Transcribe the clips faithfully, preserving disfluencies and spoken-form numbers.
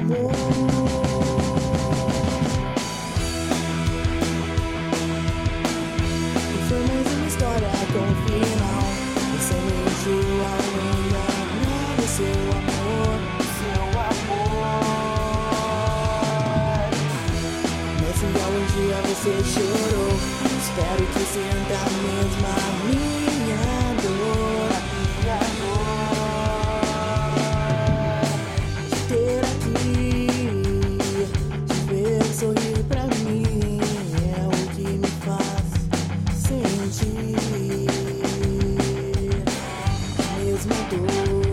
amor. E foi mais uma história com final. Você mentiu ao enganar o seu amor, seu amor. Mas se algum dia você chorou, espero que sinta a mesma minha dor, minha dor. Te ter aqui, te ver sorrir pra mim é o que me faz sentir a mesma dor.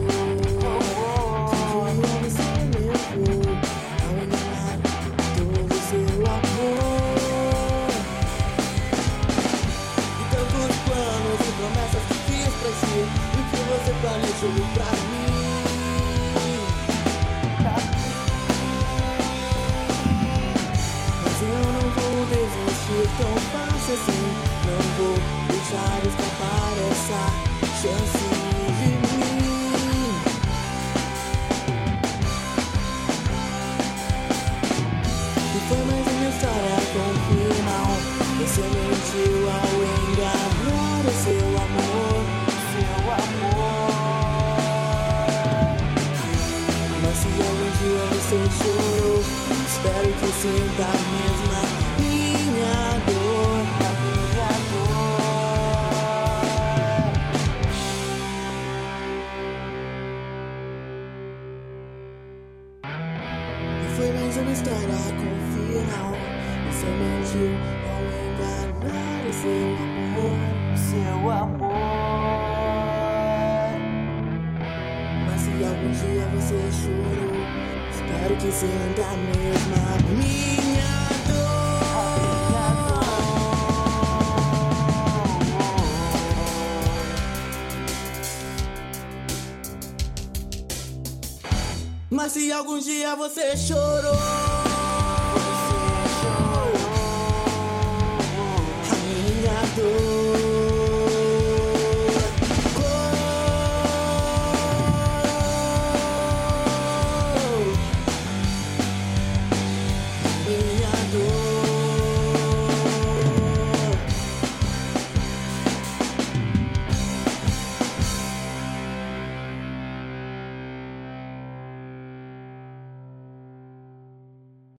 Que um dia você levou ao enganar todo o seu amor. E tantos planos e promessas que fiz pra si, e que você planejou pra mim. Mas eu não vou desistir tão fácil assim. Não vou deixar escapar essa chance de mim. E foi mais uma história com final. Você mentiu ao enganar o seu amor, seu amor. Mas se algum dia você chorou, espero que sinta a mesma minha dor, a minha dor. E foi mais uma história com final. Você mentiu ao enganar o seu amor, seu amor. Mas se algum dia você chorou, espero que sinta a mesma minha dor. Mas se algum dia você chorou,